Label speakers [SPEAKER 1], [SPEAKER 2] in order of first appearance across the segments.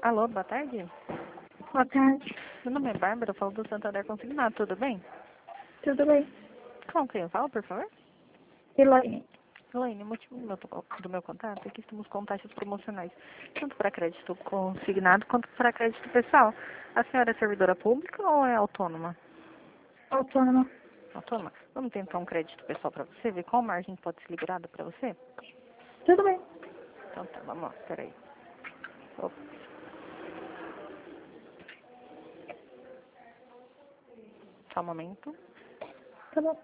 [SPEAKER 1] Alô, boa tarde.
[SPEAKER 2] Boa tarde.
[SPEAKER 1] Meu nome é Bárbara, eu falo do Santander Consignado, tudo bem?
[SPEAKER 2] Tudo bem?
[SPEAKER 1] Com quem eu falo, por favor?
[SPEAKER 2] Elaine.
[SPEAKER 1] Elaine, o motivo do meu contato é que estamos com taxas promocionais, tanto para crédito consignado quanto para crédito pessoal. A senhora é servidora pública ou é autônoma?
[SPEAKER 2] Autônoma.
[SPEAKER 1] Autônoma. Vamos tentar um crédito pessoal para você, ver qual margem pode ser liberada para você?
[SPEAKER 2] Tudo bem.
[SPEAKER 1] Então tá, vamos lá, peraí. Opa. Só um momento.
[SPEAKER 2] Tá bom.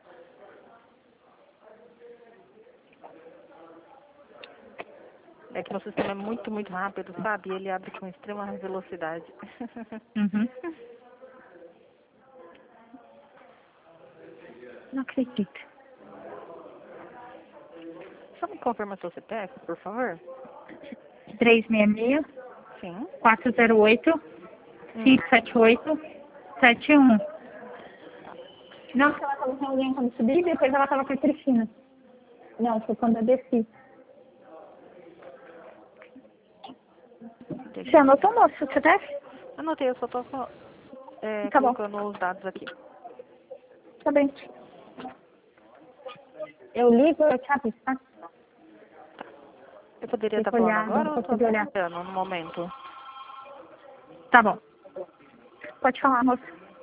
[SPEAKER 1] É que meu sistema é muito, muito rápido, sabe? E ele abre com extrema velocidade.
[SPEAKER 2] Uhum. Não acredito.
[SPEAKER 1] Só me confirma seu CPF, por favor?
[SPEAKER 2] 366
[SPEAKER 1] Sim.
[SPEAKER 2] 408 578 71. Não, que ela estava com alguém quando subi e depois ela estava com a Cristina. Não, foi quando eu desci.
[SPEAKER 1] Deixa
[SPEAKER 2] Você
[SPEAKER 1] eu...
[SPEAKER 2] anotou, moço? Você deve?
[SPEAKER 1] Anotei, eu só tô
[SPEAKER 2] Tá bom.
[SPEAKER 1] colocando os dados aqui.
[SPEAKER 2] Tá bem. Eu ligo, eu te aviso, tá?
[SPEAKER 1] Eu poderia
[SPEAKER 2] Tem
[SPEAKER 1] estar
[SPEAKER 2] que
[SPEAKER 1] falando
[SPEAKER 2] olhar, não
[SPEAKER 1] agora ou eu tô
[SPEAKER 2] consigo olhar.
[SPEAKER 1] atrapalhando no momento?
[SPEAKER 2] Tá bom. Pode falar, moço.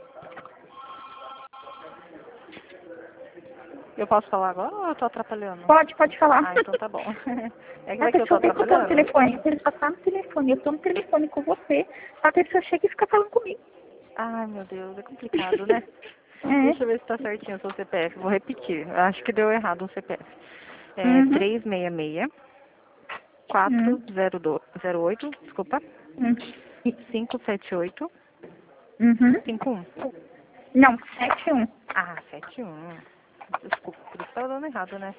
[SPEAKER 1] Eu posso falar agora ou eu tô atrapalhando?
[SPEAKER 2] Pode falar.
[SPEAKER 1] Ah, então tá bom. É que
[SPEAKER 2] A
[SPEAKER 1] vai que eu tô
[SPEAKER 2] pessoa vem que eu tô no
[SPEAKER 1] atrapalhando?
[SPEAKER 2] telefone. Ele só tá no telefone. Eu tô no telefone com você. A pessoa chega e fica falando comigo.
[SPEAKER 1] Ai, meu Deus, é complicado, né?
[SPEAKER 2] É.
[SPEAKER 1] Deixa eu ver se tá certinho o seu CPF. Vou repetir. Acho que deu errado o CPF. É
[SPEAKER 2] Uhum.
[SPEAKER 1] 366
[SPEAKER 2] Uhum.
[SPEAKER 1] 408, desculpa,
[SPEAKER 2] Uhum.
[SPEAKER 1] 578
[SPEAKER 2] Uhum.
[SPEAKER 1] 51.
[SPEAKER 2] Não, 71.
[SPEAKER 1] Ah, 71. Desculpa, por isso tava dando errado, né?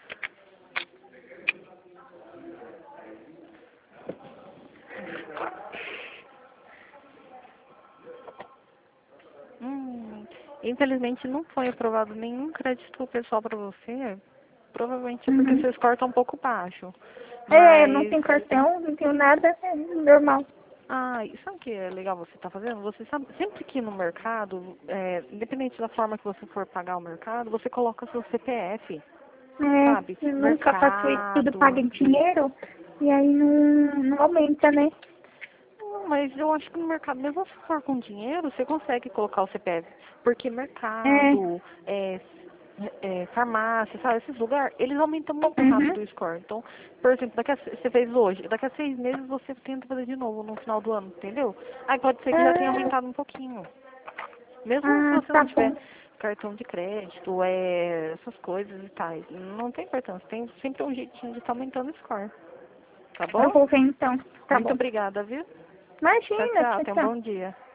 [SPEAKER 1] Infelizmente não foi aprovado nenhum crédito pessoal para você. Provavelmente é porque
[SPEAKER 2] Uhum.
[SPEAKER 1] seu score tá um pouco baixo.
[SPEAKER 2] É, não
[SPEAKER 1] Mas,
[SPEAKER 2] tem cartão, não tenho nada, é normal.
[SPEAKER 1] e sabe o que é legal você tá fazendo? Você sabe, sempre que no mercado, independente da forma que você for pagar o mercado, você coloca seu CPF,
[SPEAKER 2] É,
[SPEAKER 1] sabe?
[SPEAKER 2] eu nunca faço isso, tudo paga
[SPEAKER 1] Mercado.
[SPEAKER 2] em dinheiro, e aí não aumenta, né?
[SPEAKER 1] Não, mas eu acho que no mercado, mesmo se for com dinheiro, você consegue colocar o CPF. Porque
[SPEAKER 2] É.
[SPEAKER 1] mercado, farmácia, sabe, esses lugares, eles aumentam muito
[SPEAKER 2] Uhum.
[SPEAKER 1] rápido o score. Então, por exemplo, você fez hoje, daqui a 6 meses você tenta fazer de novo no final do ano, entendeu? Aí pode ser que já tenha
[SPEAKER 2] Ah,
[SPEAKER 1] aumentado um pouquinho. Mesmo se
[SPEAKER 2] ah,
[SPEAKER 1] você
[SPEAKER 2] tá
[SPEAKER 1] não tiver
[SPEAKER 2] bom.
[SPEAKER 1] cartão de crédito, essas coisas e tais, não tem importância. Tem sempre um jeitinho de estar aumentando o score. Tá
[SPEAKER 2] Eu
[SPEAKER 1] bom?
[SPEAKER 2] vou ver então. Tá
[SPEAKER 1] Muito
[SPEAKER 2] bom.
[SPEAKER 1] obrigada, viu? Tchau,
[SPEAKER 2] Imagina,
[SPEAKER 1] tchau.
[SPEAKER 2] tchau,
[SPEAKER 1] Tenha um
[SPEAKER 2] tchau.
[SPEAKER 1] bom dia.